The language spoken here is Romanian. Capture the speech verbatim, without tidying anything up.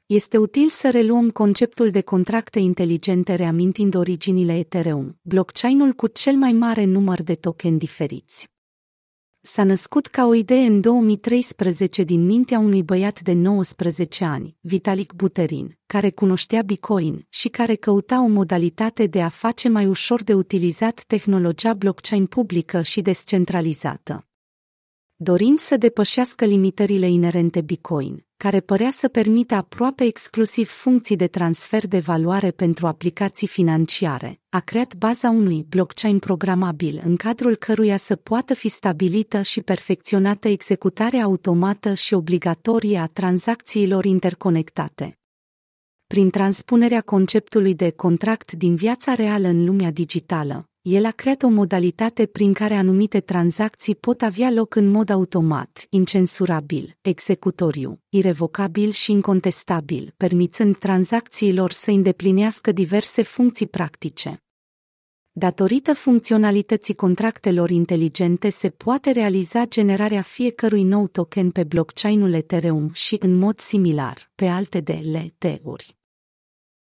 Este util să reluăm conceptul de contracte inteligente reamintind originile Ethereum, blockchain-ul cu cel mai mare număr de tokeni diferiți. S-a născut ca o idee în două mii treisprezece din mintea unui băiat de nouăsprezece ani, Vitalik Buterin, care cunoștea Bitcoin și care căuta o modalitate de a face mai ușor de utilizat tehnologia blockchain publică și descentralizată. Dorind să depășească limitările inerente Bitcoin, care părea să permită aproape exclusiv funcții de transfer de valoare pentru aplicații financiare, a creat baza unui blockchain programabil în cadrul căruia să poată fi stabilită și perfecționată executarea automată și obligatorie a tranzacțiilor interconectate. Prin transpunerea conceptului de contract din viața reală în lumea digitală, el a creat o modalitate prin care anumite tranzacții pot avea loc în mod automat, incensurabil, executoriu, irevocabil și incontestabil, permițând tranzacțiilor să îndeplinească diverse funcții practice. Datorită funcționalității contractelor inteligente se poate realiza generarea fiecărui nou token pe blockchain-ul Ethereum și, în mod similar, pe alte D L T-uri.